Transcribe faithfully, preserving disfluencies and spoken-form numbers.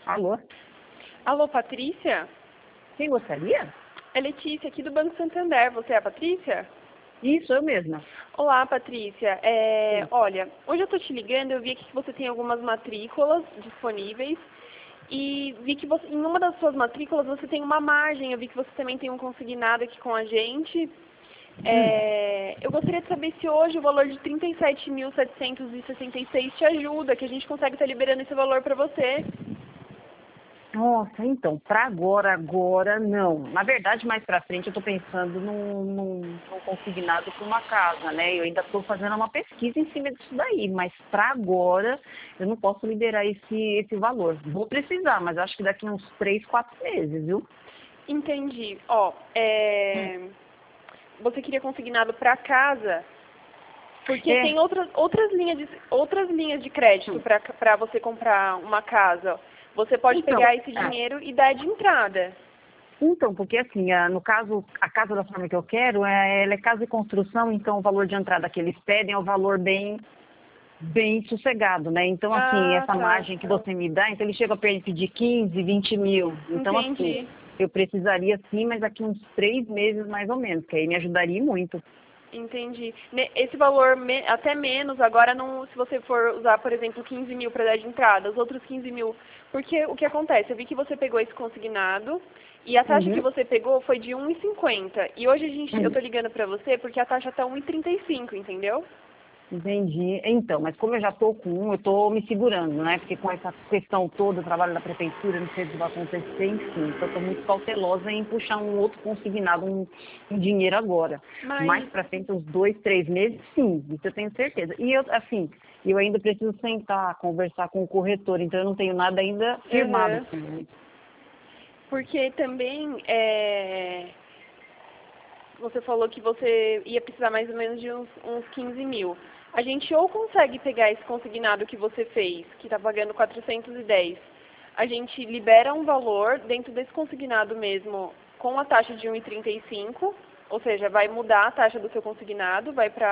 Alô? Alô, Patrícia? Quem gostaria? É Letícia, aqui do Banco Santander. Você é a Patrícia? Isso, eu mesma. Olá, Patrícia. É, Sim. olha, hoje eu tô te ligando, eu vi aqui que você tem algumas matrículas disponíveis e vi que você, em uma das suas matrículas você tem uma margem, eu vi que você também tem um consignado aqui com a gente. Hum. É, eu gostaria de saber se hoje o valor de trinta e sete mil setecentos e sessenta e seis te ajuda, que a gente consegue estar liberando esse valor para você. Nossa, então, para agora, agora não. Na verdade, mais para frente eu estou pensando num, num, num consignado para uma casa, né? Eu ainda estou fazendo uma pesquisa em cima disso daí, mas para agora eu não posso liberar esse, esse valor. Vou precisar, mas acho que daqui uns três, quatro meses, viu? Entendi. Ó, é, você queria consignado para casa, porque É, tem outras, outras, linhas, de, outras linhas de crédito hum. para você comprar uma casa. Você pode Então, pegar esse é. dinheiro e dar de entrada. Então, porque assim, a- no caso, a casa da forma que eu quero, é, ela é casa de construção, então o valor de entrada que eles pedem é um valor bem, bem sossegado, né? Então, assim, Ah, essa tá. margem que você me dá, então ele chega a pedir quinze, vinte mil. Então, assim, Entendi. eu precisaria sim, mas daqui uns três meses mais ou menos, que aí me ajudaria muito. Entendi. Ne- Esse valor, me- até menos, agora não, se você for usar, por exemplo, quinze mil para dar de entrada, os outros quinze mil. Porque o que acontece? Eu vi que você pegou esse consignado e a taxa que Uhum. você pegou foi de um e cinquenta. E hoje a gente, eu Uhum. tô ligando para você porque a taxa tá um e trinta e cinco, entendeu? Entendi. Então, mas como eu já estou com um, eu estou me segurando, né? Porque com essa questão toda, o trabalho da prefeitura, não sei o que vai acontecer, enfim. Então, estou muito cautelosa em puxar um outro consignado, um, um dinheiro agora. Mais Mas, para frente, uns dois, três meses, sim, isso eu tenho certeza. E eu, assim, eu ainda preciso sentar, conversar com o corretor, então eu não tenho nada ainda firmado, aham. assim, né? Porque também é, você falou que você ia precisar mais ou menos de uns, uns quinze mil. A gente ou consegue pegar esse consignado que você fez, que está pagando quatrocentos e dez, a gente libera um valor dentro desse consignado mesmo, com a taxa de um e trinta e cinco, ou seja, vai mudar a taxa do seu consignado, vai para